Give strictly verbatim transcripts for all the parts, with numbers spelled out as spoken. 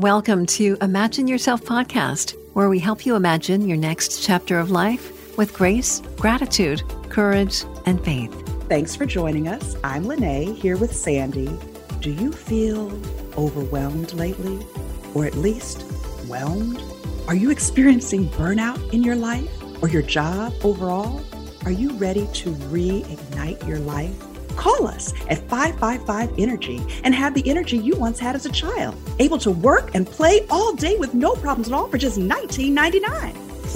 Welcome to Imagine Yourself podcast, where we help you imagine your next chapter of life with grace, gratitude, courage, and faith. Thanks for joining us. I'm Lene here with Sandy. Do you feel overwhelmed lately? Or at least whelmed? Are you experiencing burnout in your life or your job overall? Are you ready to reignite your life? Call us at five five five energy and have the energy you once had as a child, able to work and play all day with no problems at all for just nineteen ninety-nine. So.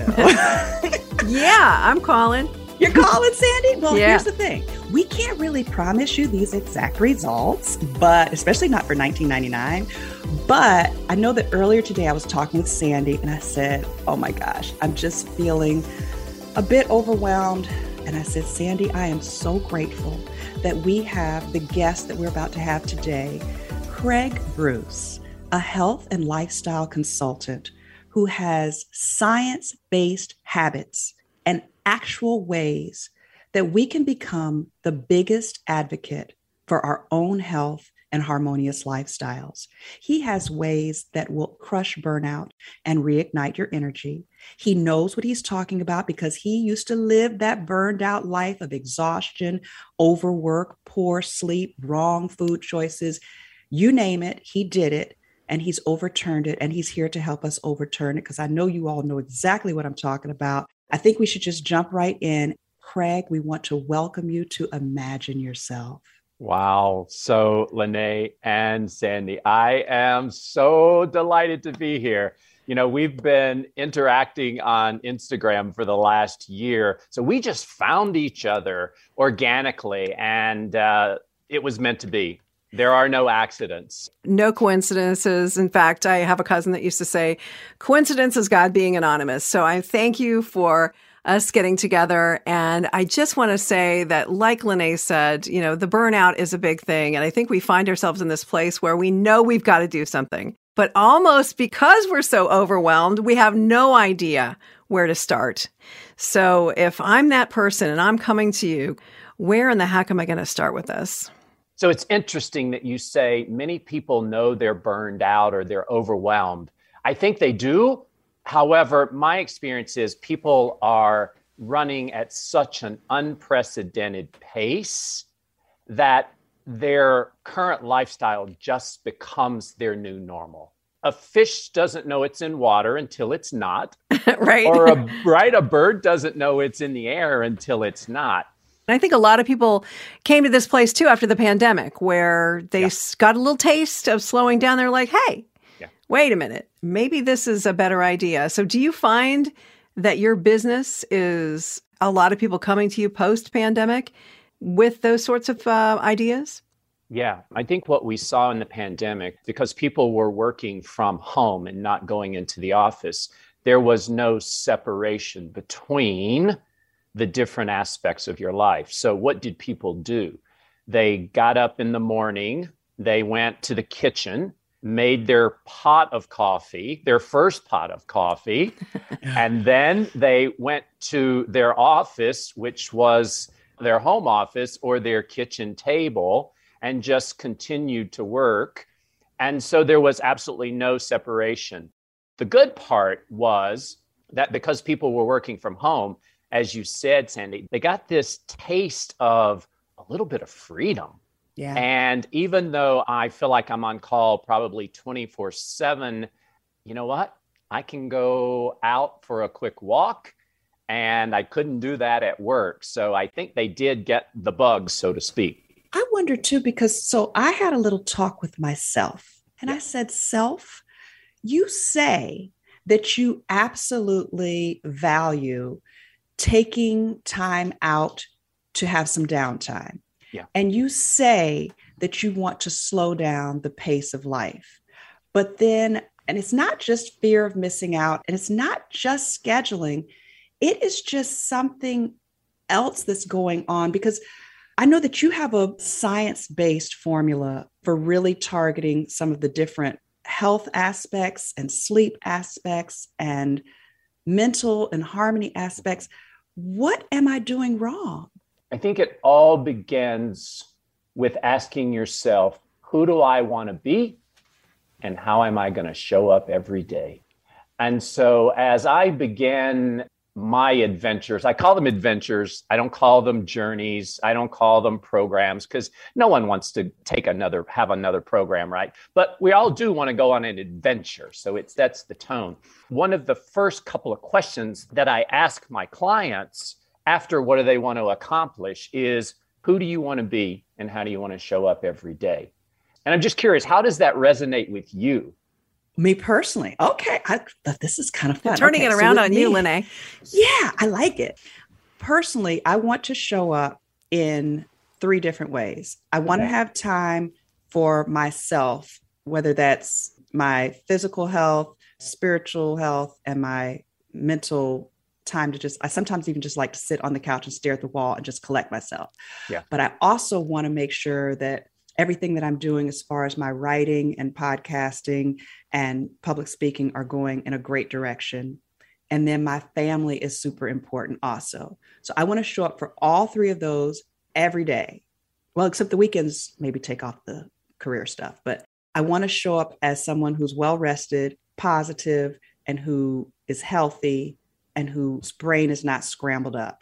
Yeah, I'm calling. You're calling, Sandy? Well, Yeah. Here's the thing. We can't really promise you these exact results, but especially not for nineteen ninety-nine. But I know that earlier today I was talking with Sandy and I said, oh my gosh, I'm just feeling a bit overwhelmed. And I said, Sandy, I am so grateful that we have the guest that we're about to have today, Craig Bruce, a health and lifestyle consultant who has science-based habits and actual ways that we can become the biggest advocate for our own health and harmonious lifestyles. He has ways that will crush burnout and reignite your energy. He knows what he's talking about because he used to live that burned out life of exhaustion, overwork, poor sleep, wrong food choices. You name it, he did it, and he's overturned it, and he's here to help us overturn it because I know you all know exactly what I'm talking about. I think we should just jump right in. Craig, we want to welcome you to Imagine Yourself. Wow. So Lene and Sandy, I am so delighted to be here. You know, we've been interacting on Instagram for the last year. So we just found each other organically and uh, it was meant to be. There are no accidents. No coincidences. In fact, I have a cousin that used to say, coincidence is God being anonymous. So I thank you for us getting together. And I just want to say that, like Lene said, you know, the burnout is a big thing. And I think we find ourselves in this place where we know we've got to do something. But almost because we're so overwhelmed, we have no idea where to start. So if I'm that person and I'm coming to you, where in the heck am I going to start with this? So it's interesting that you say many people know they're burned out or they're overwhelmed. I think they do. However, my experience is people are running at such an unprecedented pace that their current lifestyle just becomes their new normal. A fish doesn't know it's in water until it's not. Right. Or a, right, a bird doesn't know it's in the air until it's not. And I think a lot of people came to this place too after the pandemic where they Yeah. s- got a little taste of slowing down. They're like, hey, Yeah. wait a minute, maybe this is a better idea. So do you find that your business is a lot of people coming to you post-pandemic with those sorts of uh, ideas? Yeah, I think what we saw in the pandemic, because people were working from home and not going into the office, there was no separation between the different aspects of your life. So what did people do? They got up in the morning, they went to the kitchen, made their pot of coffee, their first pot of coffee, and then they went to their office, which was their home office or their kitchen table, and just continued to work. And so there was absolutely no separation. The good part was that because people were working from home, as you said, Sandy, they got this taste of a little bit of freedom. Yeah. And even though I feel like I'm on call probably twenty-four seven, you know what? I can go out for a quick walk, and I couldn't do that at work. So I think they did get the bug, so to speak. I wonder too, because so I had a little talk with myself and Yeah. I said, self, you say that you absolutely value taking time out to have some downtime. Yeah. And you say that you want to slow down the pace of life. But then, and it's not just fear of missing out, and it's not just scheduling, it is just something else that's going on, because I know that you have a science-based formula for really targeting some of the different health aspects and sleep aspects and mental and harmony aspects. What am I doing wrong? I think it all begins with asking yourself, who do I want to be? and how am I going to show up every day? And so as I began my adventures, I call them adventures. I don't call them journeys. I don't call them programs, because no one wants to take another, have another program, right? But we all do want to go on an adventure. So it sets the tone. One of the first couple of questions that I ask my clients after what do they want to accomplish is, who do you want to be and how do you want to show up every day? And I'm just curious, how does that resonate with you? Me personally. Okay. I, this is kind of fun. You're turning okay, it around so on me, you, Lene. Yeah, I like it. Personally, I want to show up in three different ways. I want okay. to have time for myself, whether that's my physical health, spiritual health, and my mental time to just, I sometimes even just like to sit on the couch and stare at the wall and just collect myself. Yeah. But I also want to make sure that everything that I'm doing as far as my writing and podcasting and public speaking are going in a great direction. And then my family is super important also. So I want to show up for all three of those every day. Well, except the weekends, maybe take off the career stuff. But I want to show up as someone who's well rested, positive, and who is healthy and whose brain is not scrambled up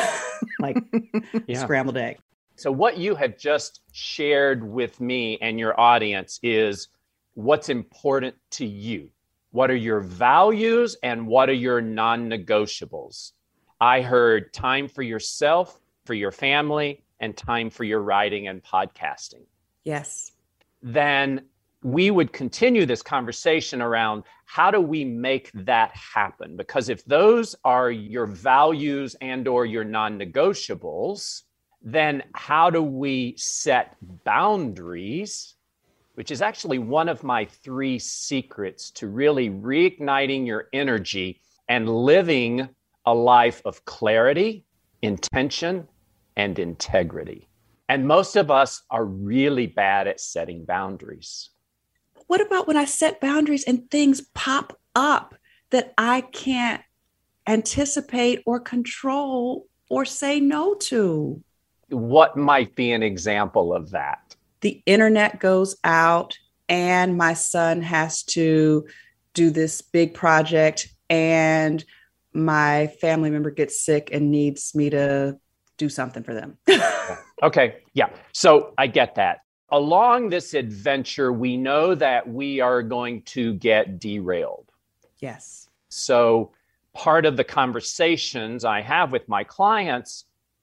like yeah. scrambled egg. So what you have just shared with me and your audience is what's important to you. What are your values and what are your non-negotiables? I heard time for yourself, for your family, and time for your writing and podcasting. Yes. Then we would continue this conversation around how do we make that happen? Because if those are your values and or your non-negotiables, then how do we set boundaries, which is actually one of my three secrets to really reigniting your energy and living a life of clarity, intention, and integrity. And most of us are really bad at setting boundaries. What about when I set boundaries and things pop up that I can't anticipate or control or say no to? What might be an example of that? The internet goes out and my son has to do this big project and my family member gets sick and needs me to do something for them. Okay. Yeah. So I get that. Along this adventure, we know that we are going to get derailed. Yes. So part of the conversations I have with my clients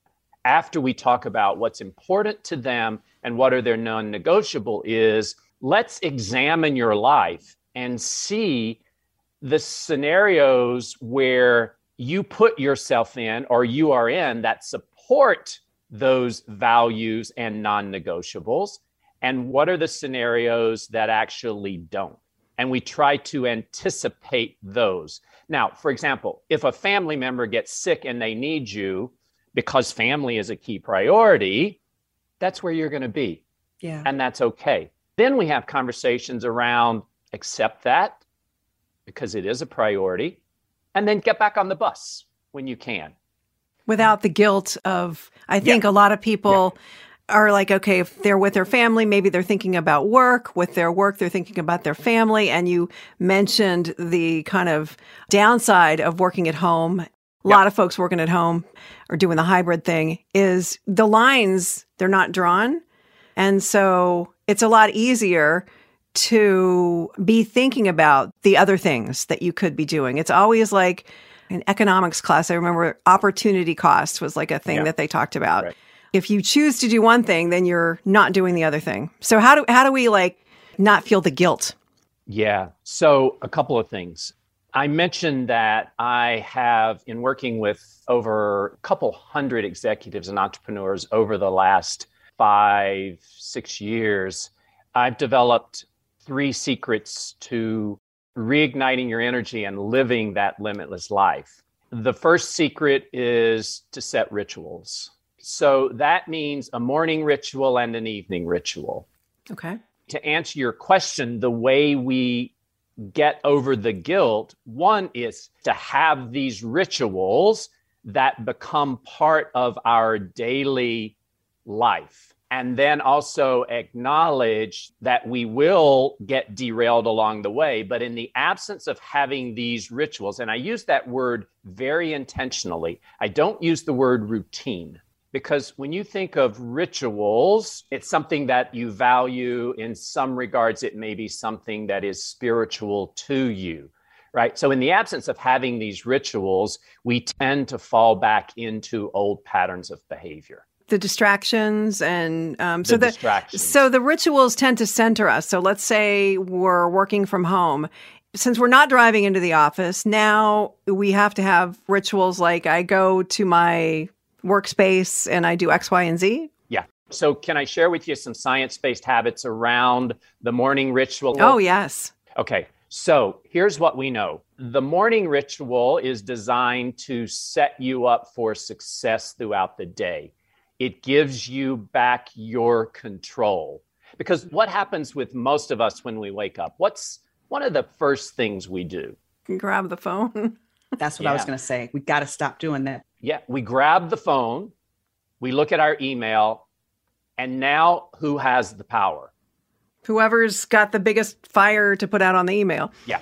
after we talk about what's important to them and what are their non-negotiable is, let's examine your life and see the scenarios where you put yourself in or you are in that support those values and non-negotiables, and what are the scenarios that actually don't. And we try to anticipate those. Now, for example, if a family member gets sick and they need you, because family is a key priority, that's where you're going to be. Yeah. And that's okay. Then we have conversations around accept that because it is a priority, and then get back on the bus when you can. Without the guilt of, I think yeah. a lot of people yeah. are like, okay, if they're with their family, maybe they're thinking about work. With their work, they're thinking about their family. And you mentioned the kind of downside of working at home. A yep. lot of folks working at home or doing the hybrid thing is the lines, they're not drawn. And so it's a lot easier to be thinking about the other things that you could be doing. It's always like in economics class, I remember opportunity cost was like a thing yeah. that they talked about. Right. If you choose to do one thing, then you're not doing the other thing. So how do how do we like not feel the guilt? Yeah. So a couple of things. I mentioned that I have, in working with over a couple hundred executives and entrepreneurs over the last five, six years, I've developed three secrets to reigniting your energy and living that limitless life. The first secret is to set rituals. So that means a morning ritual and an evening ritual. Okay. To answer your question, the way we get over the guilt, one is to have these rituals that become part of our daily life. And then also acknowledge that we will get derailed along the way. But in the absence of having these rituals, and I use that word very intentionally, I don't use the word routine, because when you think of rituals, it's something that you value. In some regards, it may be something that is spiritual to you, right? So in the absence of having these rituals, we tend to fall back into old patterns of behavior. The distractions and um, The so the distractions. so the rituals tend to center us. So let's say we're working from home. Since we're not driving into the office, now we have to have rituals like I go to my workspace and I do X, Y, and Z. Yeah. So can I share with you some science-based habits around the morning ritual? Oh, yes. Okay. So here's what we know. The morning ritual is designed to set you up for success throughout the day. It gives you back your control. Because what happens with most of us when we wake up? What's one of the first things we do? Grab the phone. That's what Yeah. I was going to say. We got to stop doing that. Yeah, we grab the phone, we look at our email, and now who has the power? Whoever's got the biggest fire to put out on the email. Yeah.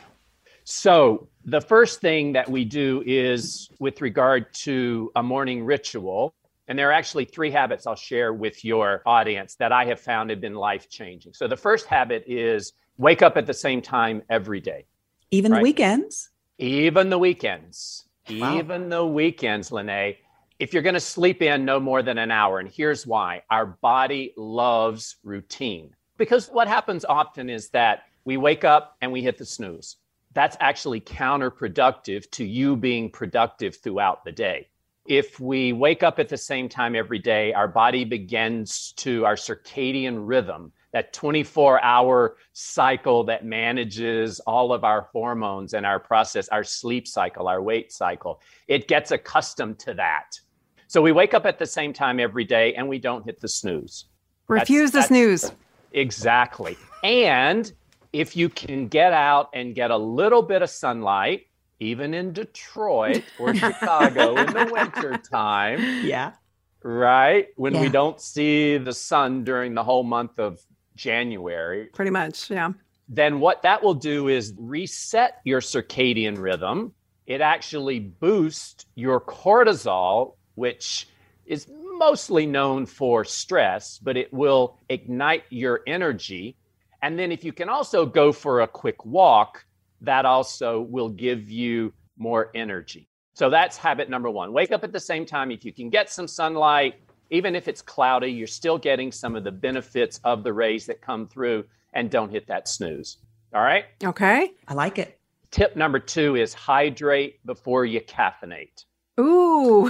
So the first thing that we do is with regard to a morning ritual, and there are actually three habits I'll share with your audience that I have found have been life-changing. So the first habit is wake up at the same time every day. Even Right. the weekends. Even the weekends. Wow. Even the weekends, Lene. If you're going to sleep in no more than an hour, and here's why. Our body loves routine. Because what happens often is that we wake up and we hit the snooze. That's actually counterproductive to you being productive throughout the day. If we wake up at the same time every day, our body begins to, our circadian rhythm, that twenty-four hour cycle that manages all of our hormones and our process, our sleep cycle, our weight cycle, it gets accustomed to that. So we wake up at the same time every day and we don't hit the snooze. Refuse the That's- snooze. Exactly. And if you can get out and get a little bit of sunlight, even in Detroit or Chicago in the wintertime, Yeah. right? When we Yeah. don't see the sun during the whole month of January, Pretty much, yeah. then what that will do is reset your circadian rhythm. It actually boosts your cortisol, which is mostly known for stress, but it will ignite your energy. And then if you can also go for a quick walk, that also will give you more energy. So that's habit number one. Wake up at the same time. If you can get some sunlight, even if it's cloudy, you're still getting some of the benefits of the rays that come through, and don't hit that snooze. All right? Okay. I like it. Tip number two is hydrate before you caffeinate. Ooh.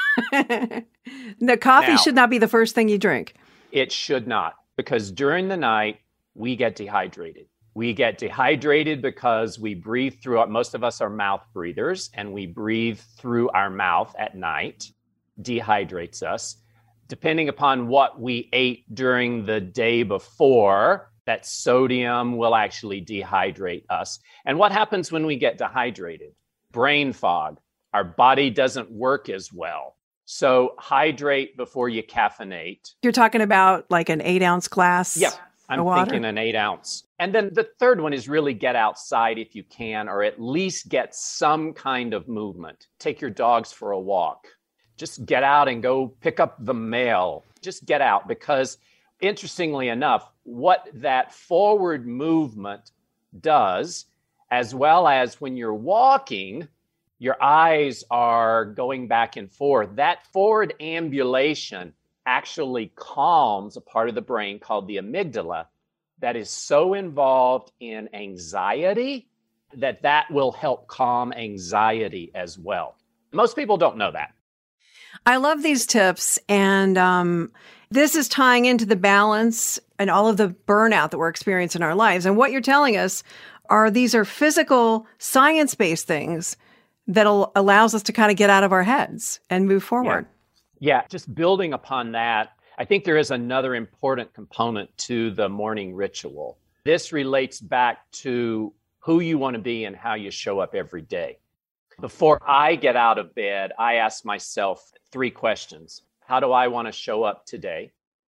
The coffee Now- should not be the first thing you drink. It should not, because during the night, we get dehydrated. We get dehydrated because we breathe through, most of us are mouth breathers, and we breathe through our mouth at night, dehydrates us. Depending upon what we ate during the day before, that sodium will actually dehydrate us. And what happens when we get dehydrated? Brain fog. Our body doesn't work as well. So hydrate before you caffeinate. You're talking about like an eight ounce glass. Yep. I'm of water? thinking an eight ounce. And then the third one is really get outside if you can, or at least get some kind of movement. Take your dogs for a walk. Just get out and go pick up the mail. Just get out, because interestingly enough, what that forward movement does, as well as when you're walking, your eyes are going back and forth. That forward ambulation actually calms a part of the brain called the amygdala that is so involved in anxiety that that will help calm anxiety as well. Most people don't know that. I love these tips. And um, this is tying into the balance and all of the burnout that we're experiencing in our lives. And what you're telling us are these are physical, science-based things that allows us to kind of get out of our heads and move forward. Yeah, just building upon that, I think there is another important component to the morning ritual. This relates back to who you want to be and how you show up every day. Before I get out of bed, I ask myself three questions. How do I want to show up today?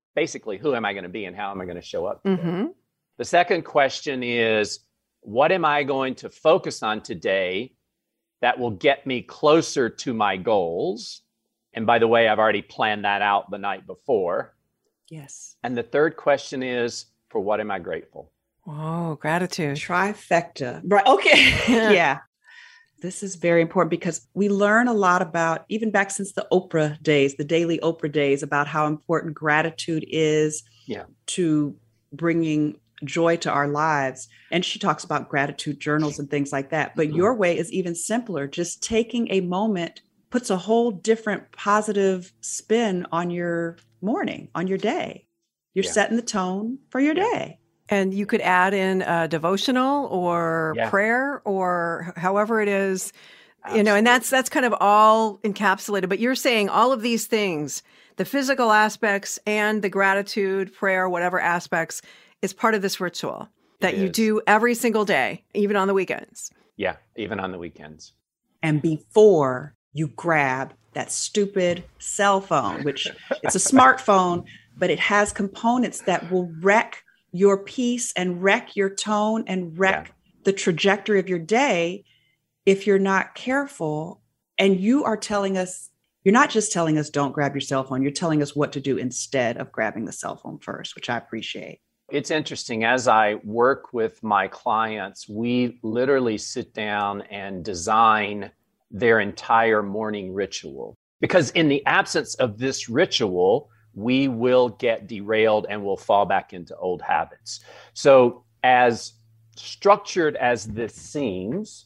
basically, who am I going to be and how am I going to show up today? Mm-hmm. The second question is, what am I going to focus on today that will get me closer to my goals? And by the way, I've already planned that out the night before. Yes. And the third question is, for what am I grateful? Oh, gratitude. Trifecta. Right. Okay. Yeah. Yeah. This is very important because we learn a lot about, even back since the Oprah days, the daily Oprah days, about how important gratitude is Yeah. to bringing joy to our lives. And she talks about gratitude journals and things like that. But your way is even simpler. Just taking a moment puts a whole different positive spin on your morning, on your day. You're Yeah. setting the tone for your Yeah. day. And you could add in a devotional or Yeah. prayer or however it is, you know, and that's that's kind of all encapsulated. But you're saying all of these things, the physical aspects and the gratitude, prayer, whatever aspects, is part of this ritual that It you is. do every single day, even on the weekends. Yeah, even on the weekends. And before you grab that stupid cell phone, which it's a smartphone, but it has components that will wreck your peace and wreck your tone and wreck Yeah. the trajectory of your day if you're not careful. And you are telling us, you're not just telling us don't grab your cell phone, you're telling us what to do instead of grabbing the cell phone first, which I appreciate. It's interesting. As I work with my clients, we literally sit down and design their entire morning ritual. Because in the absence of this ritual, we will get derailed and we'll fall back into old habits. So as structured as this seems,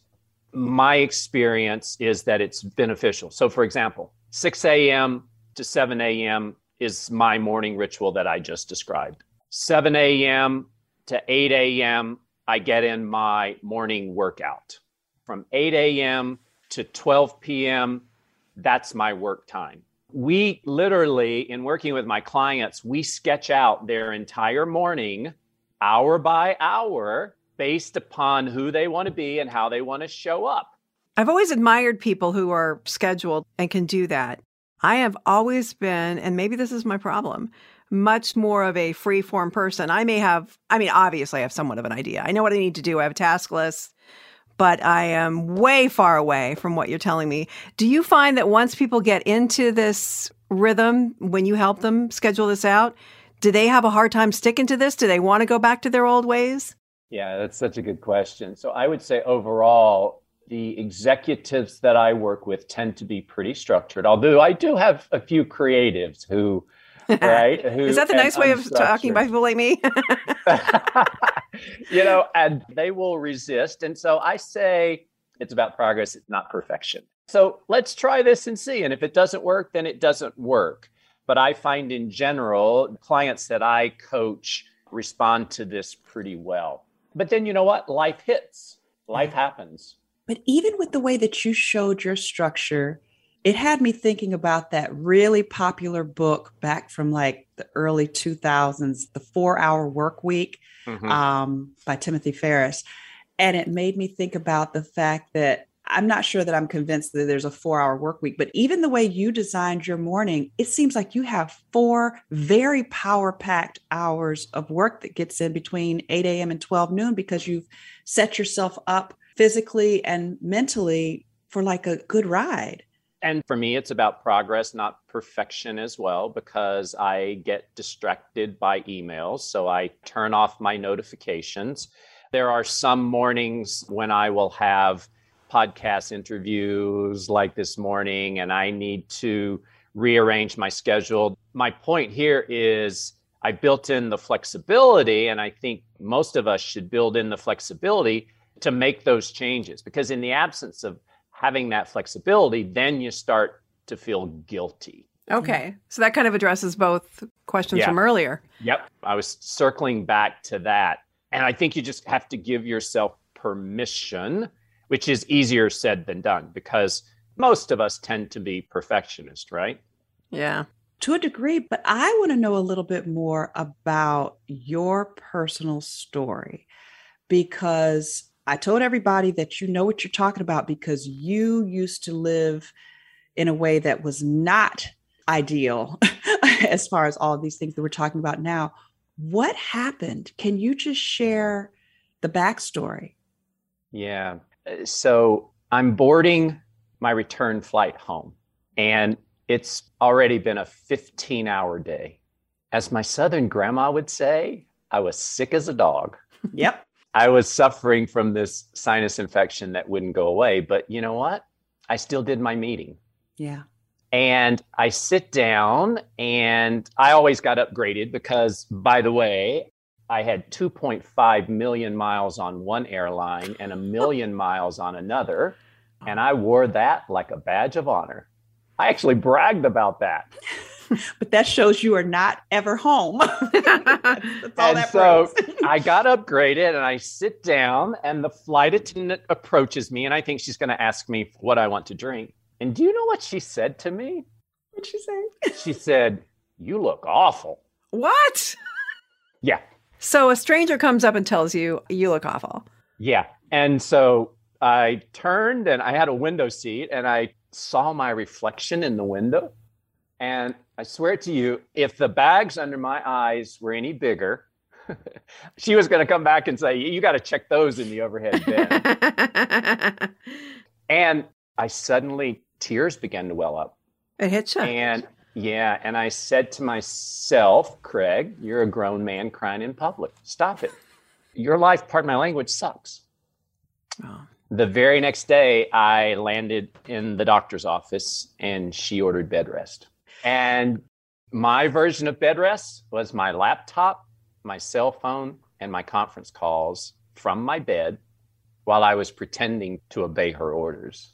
my experience is that it's beneficial. So for example, six a.m. to seven a.m. is my morning ritual that I just described. seven a.m. to eight a.m., I get in my morning workout. From eight a.m. to twelve p.m., that's my work time. We literally, in working with my clients, we sketch out their entire morning, hour by hour, based upon who they want to be and how they want to show up. I've always admired people who are scheduled and can do that. I have always been, and maybe this is my problem, much more of a free form person. I may have, I mean, obviously I have somewhat of an idea. I know what I need to do. I have a task list, but I am way far away from what you're telling me. Do you find that once people get into this rhythm, when you help them schedule this out, do they have a hard time sticking to this? Do they want to go back to their old ways? Yeah, that's such a good question. So I would say overall, the executives that I work with tend to be pretty structured, although I do have a few creatives who, right? Who, Is that the nice way of talking about unstructured. people like me? You know, and they will resist. And so I say it's about progress, it's not perfection. So let's try this and see. And if it doesn't work, then it doesn't work. But I find in general, clients that I coach respond to this pretty well. But then you know what? Life hits, life happens. But even with the way that you showed your structure, it had me thinking about that really popular book back from like the early two thousands, The four hour Work Week, Mhm. um, by Timothy Ferriss. And it made me think about the fact that I'm not sure that I'm convinced that there's a four hour work week, but even the way you designed your morning, it seems like you have four very power packed hours of work that gets in between eight a.m. and twelve noon because you've set yourself up physically and mentally for like a good ride. And for me, it's about progress, not perfection as well, because I get distracted by emails. So I turn off my notifications. There are some mornings when I will have podcast interviews like this morning, and I need to rearrange my schedule. My point here is I built in the flexibility, and I think most of us should build in the flexibility to make those changes, because in the absence of having that flexibility, then you start to feel guilty. Okay. So that kind of addresses both questions Yeah. from earlier. Yep. I was circling back to that. And I think you just have to give yourself permission, which is easier said than done, because most of us tend to be perfectionists, right? Yeah. To a degree, but I want to know a little bit more about your personal story, because I told everybody that you know what you're talking about because you used to live in a way that was not ideal as far as all of these things that we're talking about now. What happened? Can you just share the backstory? Yeah. So I'm boarding my return flight home, and it's already been a fifteen hour day. As my Southern grandma would say, I was sick as a dog. Yep. I was suffering from this sinus infection that wouldn't go away. But you know what? I still did my meeting. Yeah. And I sit down, and I always got upgraded because, by the way, I had two point five million miles on one airline and a million miles on another. And I wore that like a badge of honor. I actually bragged about that. But that shows you are not ever home. that's, that's all and that so proves. I got upgraded, and I sit down, and the flight attendant approaches me, and I think she's going to ask me what I want to drink. And do you know what she said to me? What'd she say? She said, "You look awful." What? Yeah. So a stranger comes up and tells you, you look awful. Yeah. And so I turned, and I had a window seat, and I saw my reflection in the window. And I swear to you, if the bags under my eyes were any bigger, she was going to come back and say, "You got to check those in the overhead bin." And I suddenly, tears began to well up. It hit you. And yeah, and I said to myself, "Craig, you're a grown man crying in public. Stop it. Your life, pardon my language, sucks." Oh. The very next day, I landed in the doctor's office, and she ordered bed rest. And my version of bed rest was my laptop, my cell phone, and my conference calls from my bed while I was pretending to obey her orders.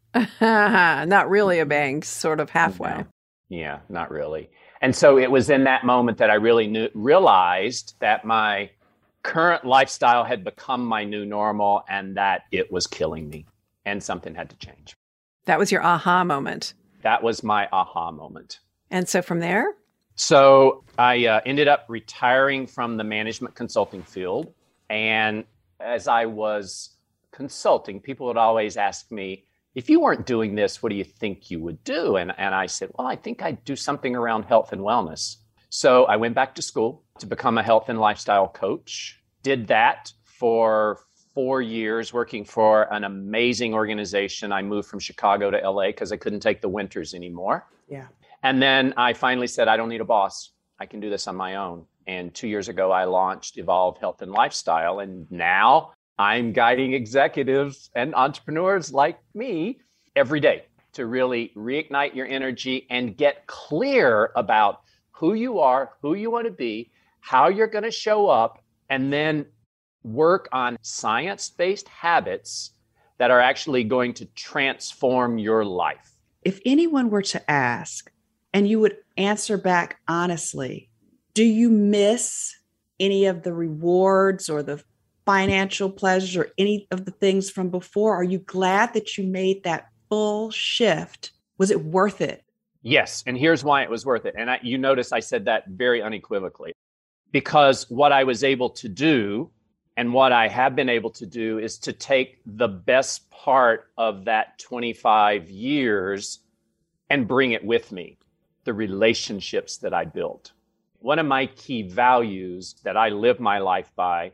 Not really a bang, sort of halfway. No. Yeah, not really. And so it was in that moment that I really knew, realized that my current lifestyle had become my new normal, and that it was killing me, and something had to change. That was your aha moment. That was my aha moment. And so from there? So I uh, ended up retiring from the management consulting field. And as I was consulting, people would always ask me, "If you weren't doing this, what do you think you would do?" And, and I said, "Well, I think I'd do something around health and wellness." So I went back to school to become a health and lifestyle coach. Did that for four years, working for an amazing organization. I moved from Chicago to L A because I couldn't take the winters anymore. Yeah. And then I finally said, I don't need a boss. I can do this on my own. And two years ago, I launched Evolve Health and Lifestyle. And now I'm guiding executives and entrepreneurs like me every day to really reignite your energy and get clear about who you are, who you want to be, how you're going to show up, and then work on science-based habits that are actually going to transform your life. If anyone were to ask, and you would answer back honestly, do you miss any of the rewards or the financial pleasures or any of the things from before? Are you glad that you made that full shift? Was it worth it? Yes. And here's why it was worth it. And I, you notice I said that very unequivocally, because what I was able to do and what I have been able to do is to take the best part of that twenty-five years and bring it with me, the relationships that I built. One of my key values that I live my life by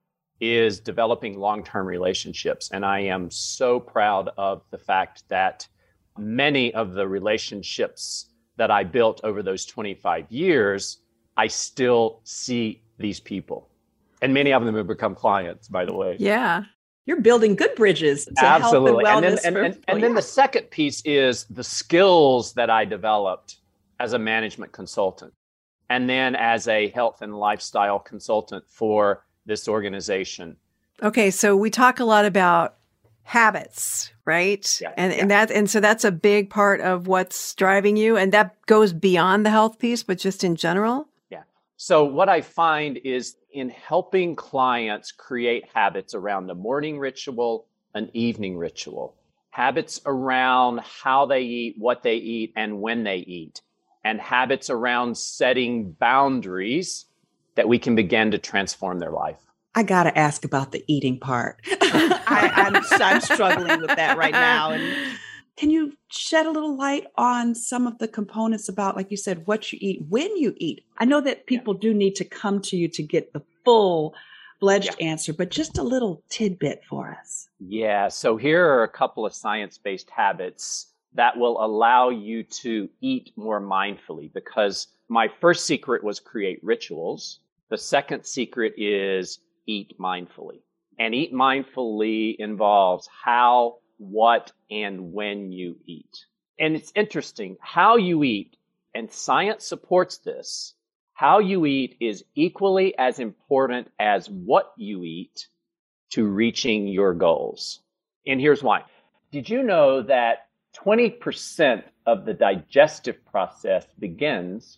is developing long-term relationships. And I am so proud of the fact that many of the relationships that I built over those twenty-five years, I still see these people. And many of them have become clients, by the way. Yeah. You're building good bridges to Absolutely. health and And wellness. then, and, for and, people. and then Yeah. the second piece is the skills that I developed as a management consultant, and then as a health and lifestyle consultant for this organization. Okay, so we talk a lot about habits, right? Yeah, and yeah. and that and so that's a big part of what's driving you, and that goes beyond the health piece, but just in general. Yeah. So what I find is in helping clients create habits around a morning ritual, an evening ritual, habits around how they eat, what they eat, and when they eat, and habits around setting boundaries that we can begin to transform their life. I got to ask about the eating part. I, I'm, I'm struggling with that right now. And Can you shed a little light on some of the components about, like you said, what you eat, when you eat? I know that people yeah. do need to come to you to get the full fledged yeah. answer, but just a little tidbit for us. Yeah. So here are a couple of science-based habits that will allow you to eat more mindfully, because my first secret was create rituals. The second secret is eat mindfully. And eat mindfully involves how, what, and when you eat. And it's interesting, how you eat, and science supports this, how you eat is equally as important as what you eat to reaching your goals. And here's why. Did you know that twenty percent of the digestive process begins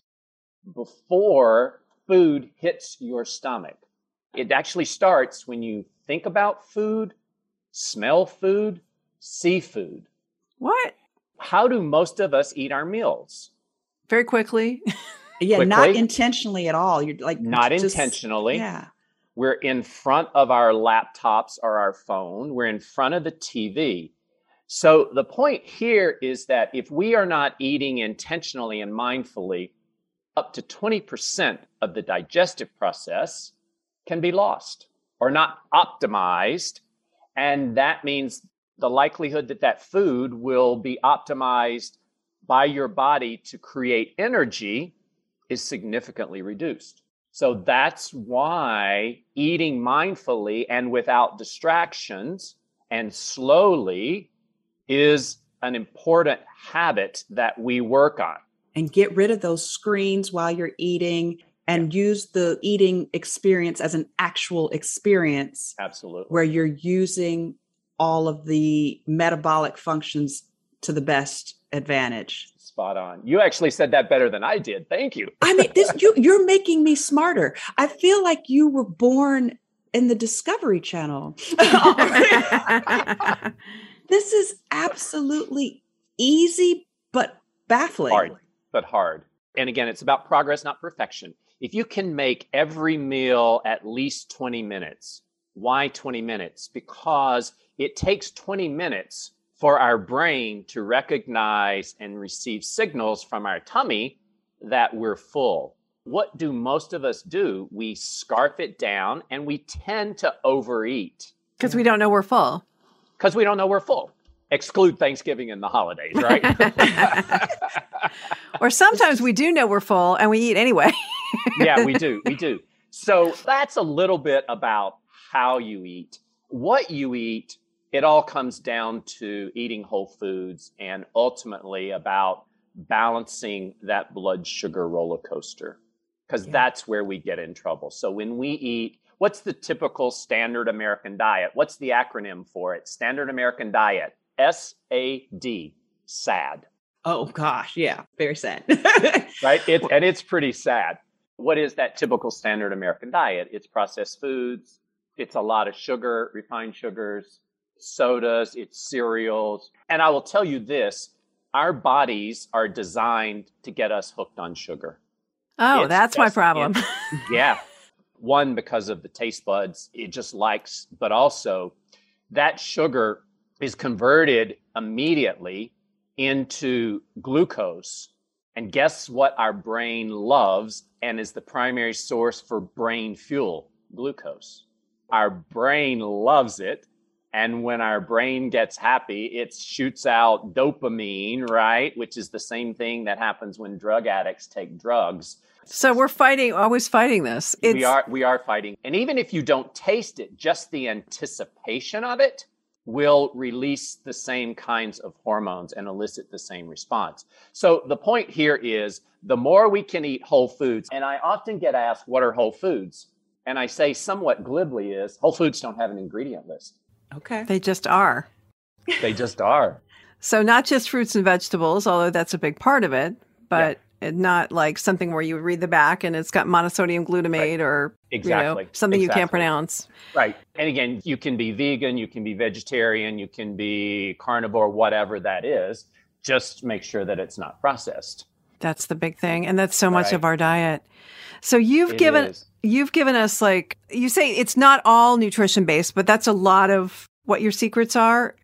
before food hits your stomach? It actually starts when you think about food, smell food, see food. What? How do most of us eat our meals? Very quickly. Yeah, quickly. Not intentionally at all. You're like not just, intentionally. Yeah. We're in front of our laptops or our phone. We're in front of the T V. So the point here is that if we are not eating intentionally and mindfully, up to twenty percent of the digestive process can be lost or not optimized. And that means the likelihood that that food will be optimized by your body to create energy is significantly reduced. So that's why eating mindfully and without distractions and slowly is an important habit that we work on. And get rid of those screens while you're eating and yeah. use the eating experience as an actual experience. Absolutely. Where you're using all of the metabolic functions to the best advantage. Spot on. You actually said that better than I did. Thank you. I mean, this you, you're making me smarter. I feel like you were born in the Discovery Channel. This is absolutely easy, but baffling. Hard, but hard. And again, it's about progress, not perfection. If you can make every meal at least twenty minutes, why twenty minutes? Because it takes twenty minutes for our brain to recognize and receive signals from our tummy that we're full. What do most of us do? We scarf it down and we tend to overeat. Because we don't know we're full. Because we don't know we're full. Exclude Thanksgiving and the holidays, right? Or sometimes we do know we're full and we eat anyway. Yeah, we do. We do. So that's a little bit about how you eat. What you eat, it all comes down to eating whole foods and ultimately about balancing that blood sugar roller coaster, because yeah. that's where we get in trouble. So when we eat, what's the typical standard American diet? What's the acronym for it? Standard American Diet, S A D, SAD. Oh, gosh. Yeah. Very sad. Right? It's, and it's pretty sad. What is that typical standard American diet? It's processed foods. It's a lot of sugar, refined sugars, sodas, it's cereals. And I will tell you this, our bodies are designed to get us hooked on sugar. Oh, it's that's my problem. In, yeah. One, because of the taste buds, it just likes, but also that sugar is converted immediately into glucose. And guess what our brain loves and is the primary source for brain fuel? Glucose. Our brain loves it. And when our brain gets happy, it shoots out dopamine, right? Which is the same thing that happens when drug addicts take drugs. So we're fighting, always fighting this. It's... We are, we are fighting. And even if you don't taste it, just the anticipation of it will release the same kinds of hormones and elicit the same response. So the point here is the more we can eat whole foods, and I often get asked, what are whole foods? And I say somewhat glibly is, whole foods don't have an ingredient list. Okay. They just are. They just are. So not just fruits and vegetables, although that's a big part of it, but yeah. not like something where you read the back and it's got monosodium glutamate right. or exactly. you know, something exactly. you can't pronounce. Right. And again, you can be vegan, you can be vegetarian, you can be carnivore, whatever that is. Just make sure that it's not processed. That's the big thing. And that's so much right. of our diet. So you've it given... is. You've given us, like, you say it's not all nutrition based, but that's a lot of what your secrets are.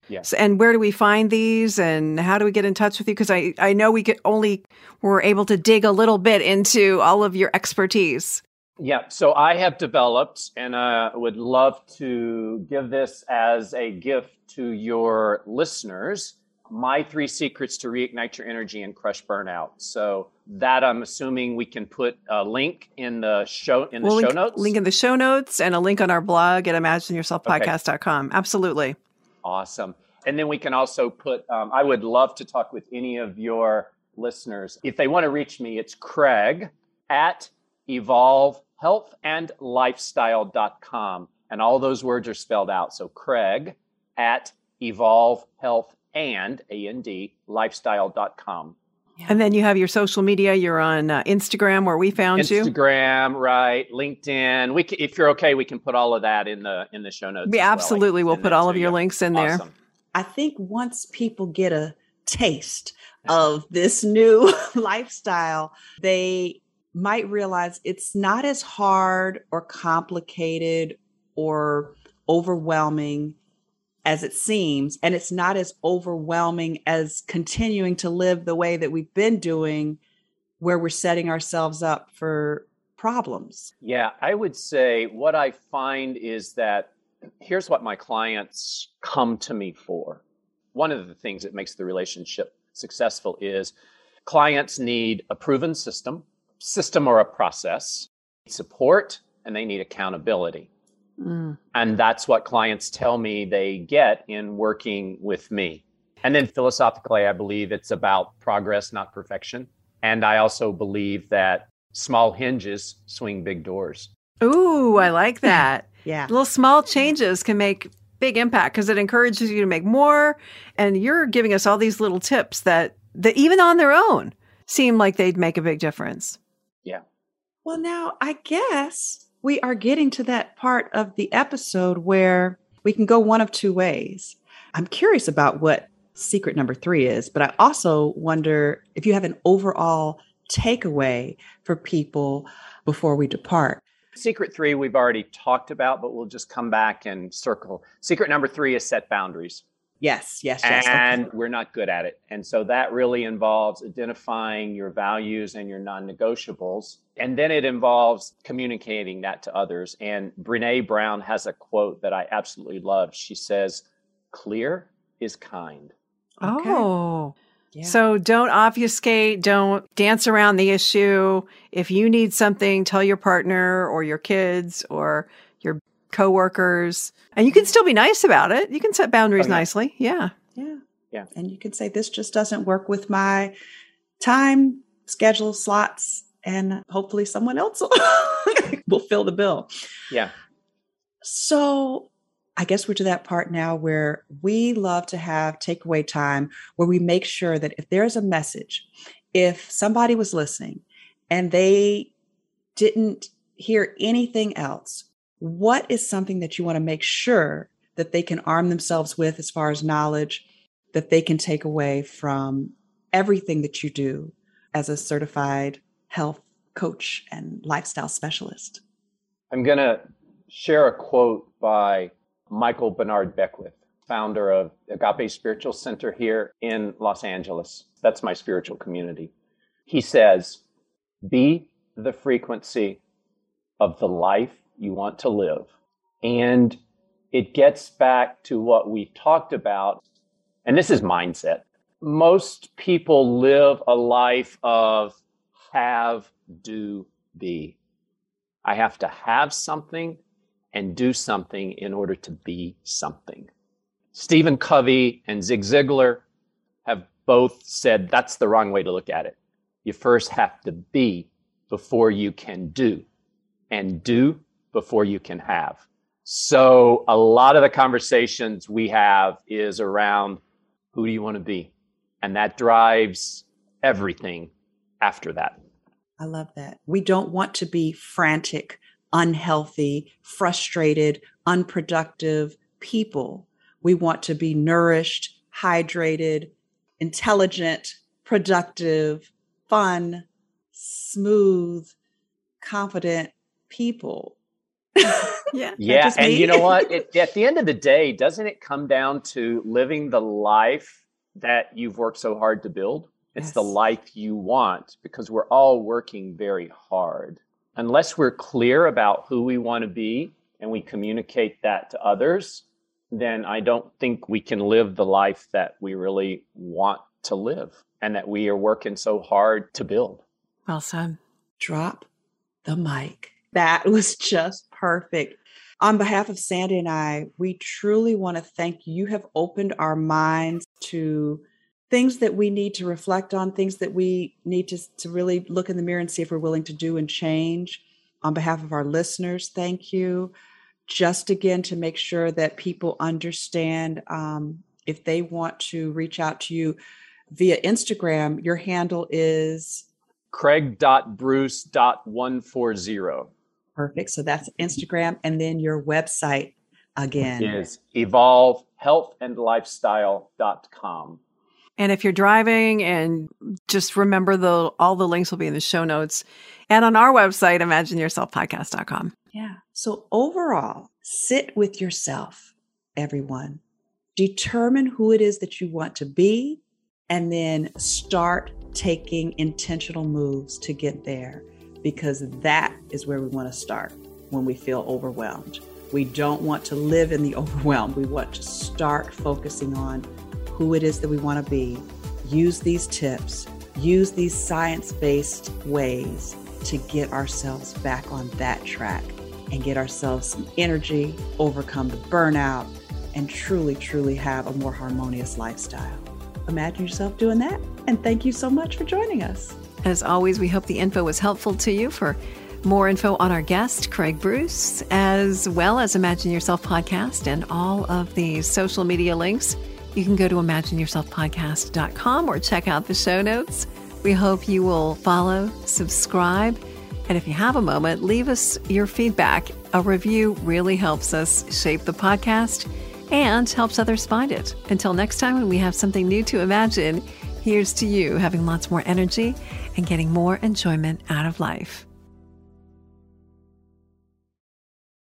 Yes. So, and where do we find these and how do we get in touch with you? Because I, I know we could only were able to dig a little bit into all of your expertise. Yeah, so I have developed, and I uh, would love to give this as a gift to your listeners, my three secrets to reignite your energy and crush burnout. So that I'm assuming we can put a link in the show in the we'll show link, notes. Link in the show notes and a link on our blog at imagine yourself podcast dot com. Okay. Absolutely. Awesome. And then we can also put, um, I would love to talk with any of your listeners. If they want to reach me, it's Craig at evolve health and lifestyle dot com. And all those words are spelled out. So Craig at evolve health and A N D lifestyle dot com. And then you have your social media. You're on uh, Instagram where we found Instagram, you. Instagram, right. LinkedIn. We can, if you're okay, we can put all of that in the in the show notes. We absolutely will put all of your links in there. Awesome. I think once people get a taste of this new lifestyle, they might realize it's not as hard or complicated or overwhelming as it seems. And it's not as overwhelming as continuing to live the way that we've been doing, where we're setting ourselves up for problems. Yeah, I would say what I find is that here's what my clients come to me for. One of the things that makes the relationship successful is clients need a proven system, system or a process, support, and they need accountability. Mm. And that's what clients tell me they get in working with me. And then philosophically, I believe it's about progress, not perfection. And I also believe that small hinges swing big doors. Ooh, I like that. Yeah. Little small changes can make big impact because it encourages you to make more. And you're giving us all these little tips that, that even on their own seem like they'd make a big difference. Yeah. Well, now I guess we are getting to that part of the episode where we can go one of two ways. I'm curious about what secret number three is, but I also wonder if you have an overall takeaway for people before we depart. Secret three, we've already talked about, but we'll just come back and circle. Secret number three is set boundaries. Yes, yes, yes. And okay. we're not good at it. And so that really involves identifying your values and your non-negotiables. And then it involves communicating that to others. And Brené Brown has a quote that I absolutely love. She says, clear is kind. Okay. Oh, yeah. So don't obfuscate. Don't dance around the issue. If you need something, tell your partner or your kids or your coworkers, and you can still be nice about it. You can set boundaries oh, yeah. nicely. Yeah. Yeah. Yeah. And you can say, this just doesn't work with my time, schedule, slots, and hopefully someone else will fill the bill. Yeah. So I guess we're to that part now where we love to have takeaway time, where we make sure that if there's a message, if somebody was listening and they didn't hear anything else, what is something that you want to make sure that they can arm themselves with as far as knowledge that they can take away from everything that you do as a certified health coach and lifestyle specialist? I'm going to share a quote by Michael Bernard Beckwith, founder of Agape Spiritual Center here in Los Angeles. That's my spiritual community. He says, be the frequency of the life you want to live. And it gets back to what we talked about. And this is mindset. Most people live a life of have, do, be. I have to have something and do something in order to be something. Stephen Covey and Zig Ziglar have both said that's the wrong way to look at it. You first have to be before you can do, and do before you can have. So a lot of the conversations we have is around who do you want to be? And that drives everything after that. I love that. We don't want to be frantic, unhealthy, frustrated, unproductive people. We want to be nourished, hydrated, intelligent, productive, fun, smooth, confident people. Yeah. Yeah. And you know what? It, at the end of the day, doesn't it come down to living the life that you've worked so hard to build? It's Yes. the life you want, because we're all working very hard. Unless we're clear about who we want to be and we communicate that to others, then I don't think we can live the life that we really want to live and that we are working so hard to build. Well said. Drop the mic. That was just perfect. On behalf of Sandy and I, we truly want to thank you. You have opened our minds to things that we need to reflect on, things that we need to, to really look in the mirror and see if we're willing to do and change. On behalf of our listeners, thank you. Just again, to make sure that people understand, um, if they want to reach out to you via Instagram, your handle is Craig dot Bruce dot one forty. perfect. So that's Instagram. And then your website again is evolve health and lifestyle dot com. And if you're driving, and just remember the all the links will be in the show notes and on our website, imagine yourself podcast dot com. Yeah. So overall, sit with yourself, everyone. Determine who it is that you want to be, and then start taking intentional moves to get there, because that is where we want to start when we feel overwhelmed. We don't want to live in the overwhelm. We want to start focusing on who it is that we want to be. Use these tips, use these science-based ways to get ourselves back on that track and get ourselves some energy, overcome the burnout, and truly, truly have a more harmonious lifestyle. Imagine yourself doing that. And thank you so much for joining us. As always, we hope the info was helpful to you. For more info on our guest, Craig Bruce, as well as Imagine Yourself Podcast and all of the social media links, you can go to imagine yourself podcast dot com or check out the show notes. We hope you will follow, subscribe, and if you have a moment, leave us your feedback. A review really helps us shape the podcast and helps others find it. Until next time, when we have something new to imagine, here's to you having lots more energy and getting more enjoyment out of life.